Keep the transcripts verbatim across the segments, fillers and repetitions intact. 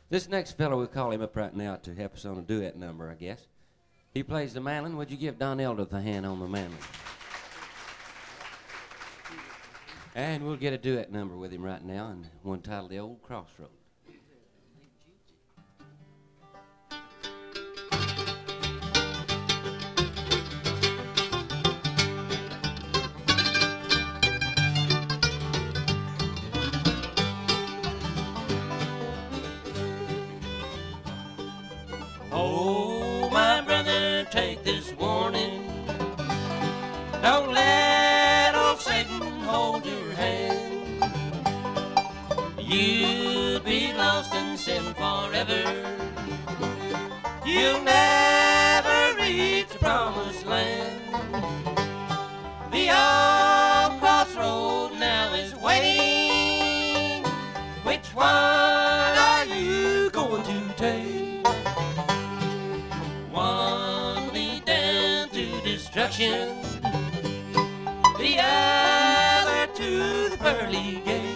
This next fellow, we'll call him up right now to help us on a duet number, I guess. He plays the mandolin. Would you give Don Eldridge a hand on the mandolin? And we'll get a duet number with him right now, and one titled The Old Crossroad. Oh, my brother, take this warning. Don't let old Satan hold your hand. You'll be lost in sin forever. You'll never reach the promised land. The old crossroad now is waiting. Which one are you going to take? One lead down to destruction, the other to the pearly gate.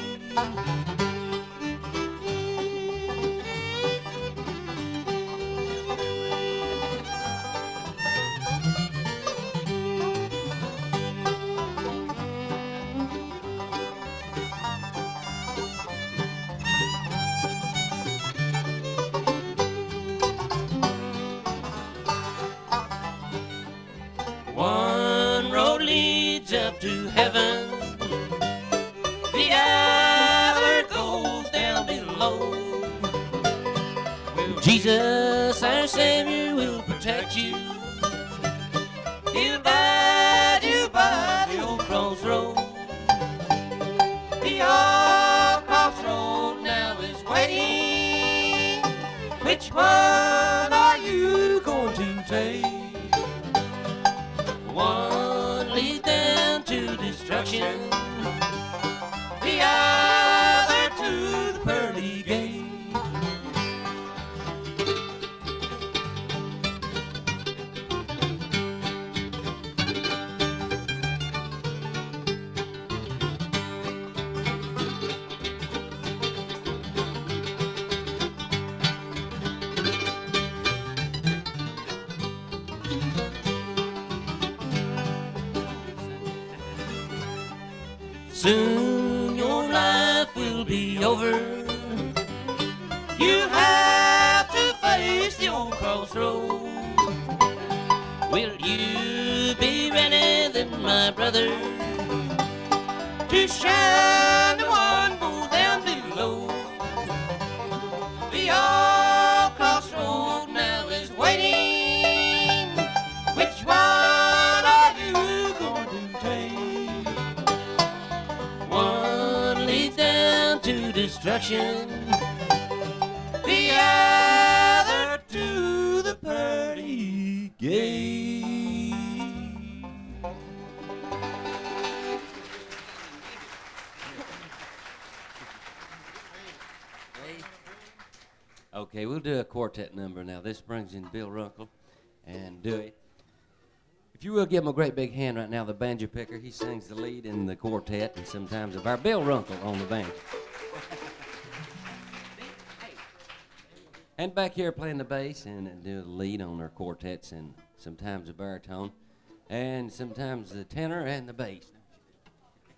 One road leads up to heaven, the other goes down below. Well, Jesus, our Savior, will protect you. He'll guide you by the old crossroad. The old crossroad now is waiting. Which one are you going to take? One leads down to destruction, the other to the pearly gate. Soon your life will be over. You have to face the old crossroad. Will you be ready then, my brother, to shine the one go down below? The old crossroad now is waiting. Which one are you going to take? One leads down to destruction, the other to the pearly gate. Okay, we'll do a quartet number now. This brings in Bill Runkle and Dewey. If you will give him a great big hand right now, the banjo picker. He sings the lead in the quartet, and sometimes of our Bill Runkle on the banjo. And back here playing the bass and do the lead on our quartets, and sometimes the baritone, and sometimes the tenor and the bass.